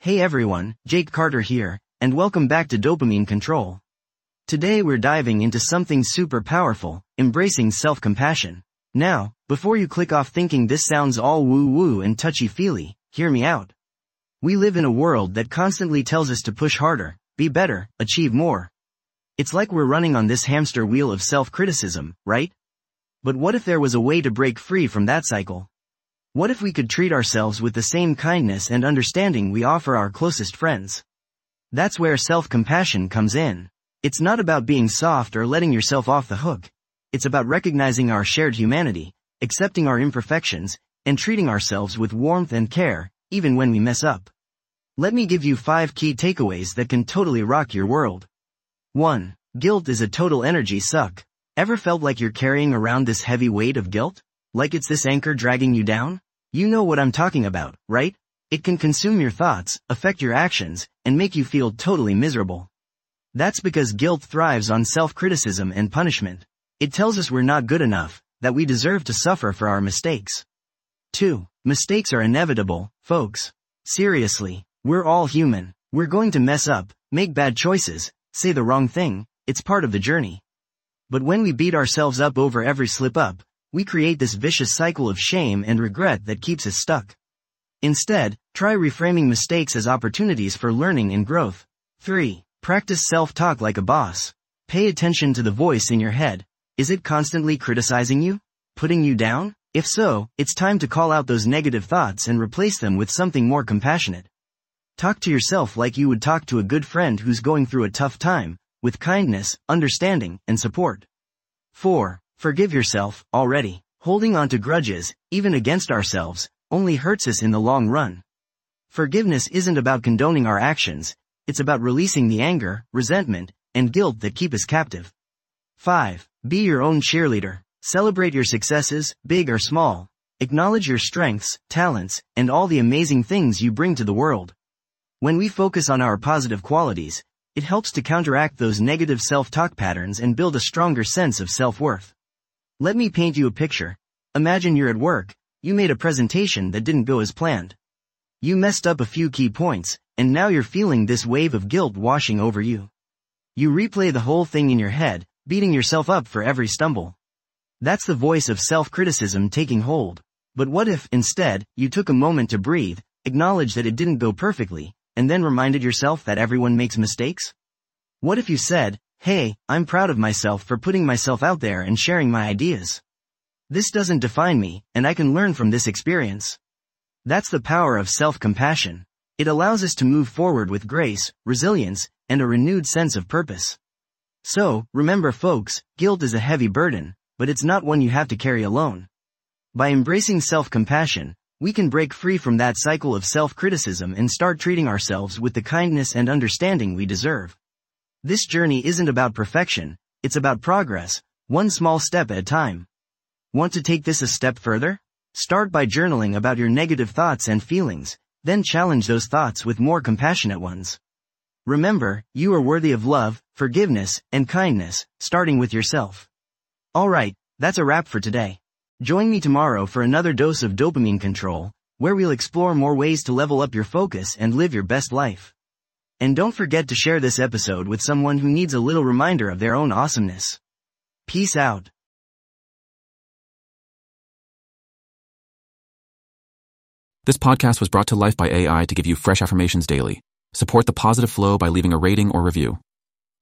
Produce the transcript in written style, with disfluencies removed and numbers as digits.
Hey everyone, Jake Carter here, and welcome back to Dopamine Control. Today we're diving into something super powerful, embracing self-compassion. Now, before you click off thinking this sounds all woo-woo and touchy-feely, hear me out. We live in a world that constantly tells us to push harder, be better, achieve more. It's like we're running on this hamster wheel of self-criticism, right? But what if there was a way to break free from that cycle? What if we could treat ourselves with the same kindness and understanding we offer our closest friends? That's where self-compassion comes in. It's not about being soft or letting yourself off the hook. It's about recognizing our shared humanity, accepting our imperfections, and treating ourselves with warmth and care, even when we mess up. Let me give you 5 key takeaways that can totally rock your world. 1. Guilt is a total energy suck. Ever felt like you're carrying around this heavy weight of guilt? Like it's this anchor dragging you down? You know what I'm talking about, right? It can consume your thoughts, affect your actions, and make you feel totally miserable. That's because guilt thrives on self-criticism and punishment. It tells us we're not good enough, that we deserve to suffer for our mistakes. 2. Mistakes are inevitable, folks. Seriously, we're all human. We're going to mess up, make bad choices, say the wrong thing. It's part of the journey. But when we beat ourselves up over every slip-up, we create this vicious cycle of shame and regret that keeps us stuck. Instead, try reframing mistakes as opportunities for learning and growth. 3. Practice self-talk like a boss. Pay attention to the voice in your head. Is it constantly criticizing you? Putting you down? If so, it's time to call out those negative thoughts and replace them with something more compassionate. Talk to yourself like you would talk to a good friend who's going through a tough time, with kindness, understanding, and support. 4. Forgive yourself, already. Holding on to grudges, even against ourselves, only hurts us in the long run. Forgiveness isn't about condoning our actions, it's about releasing the anger, resentment, and guilt that keep us captive. 5. Be your own cheerleader. Celebrate your successes, big or small. Acknowledge your strengths, talents, and all the amazing things you bring to the world. When we focus on our positive qualities, it helps to counteract those negative self-talk patterns and build a stronger sense of self-worth. Let me paint you a picture. Imagine you're at work, you made a presentation that didn't go as planned. You messed up a few key points, and now you're feeling this wave of guilt washing over you. You replay the whole thing in your head, beating yourself up for every stumble. That's the voice of self-criticism taking hold. But what if, instead, you took a moment to breathe, acknowledge that it didn't go perfectly, and then reminded yourself that everyone makes mistakes? What if you said, hey, I'm proud of myself for putting myself out there and sharing my ideas. This doesn't define me, and I can learn from this experience. That's the power of self-compassion. It allows us to move forward with grace, resilience, and a renewed sense of purpose. So, remember folks, guilt is a heavy burden, but it's not one you have to carry alone. By embracing self-compassion, we can break free from that cycle of self-criticism and start treating ourselves with the kindness and understanding we deserve. This journey isn't about perfection, it's about progress, one small step at a time. Want to take this a step further? Start by journaling about your negative thoughts and feelings, then challenge those thoughts with more compassionate ones. Remember, you are worthy of love, forgiveness, and kindness, starting with yourself. Alright, that's a wrap for today. Join me tomorrow for another dose of dopamine control, where we'll explore more ways to level up your focus and live your best life. And don't forget to share this episode with someone who needs a little reminder of their own awesomeness. Peace out. This podcast was brought to life by AI to give you fresh affirmations daily. Support the positive flow by leaving a rating or review.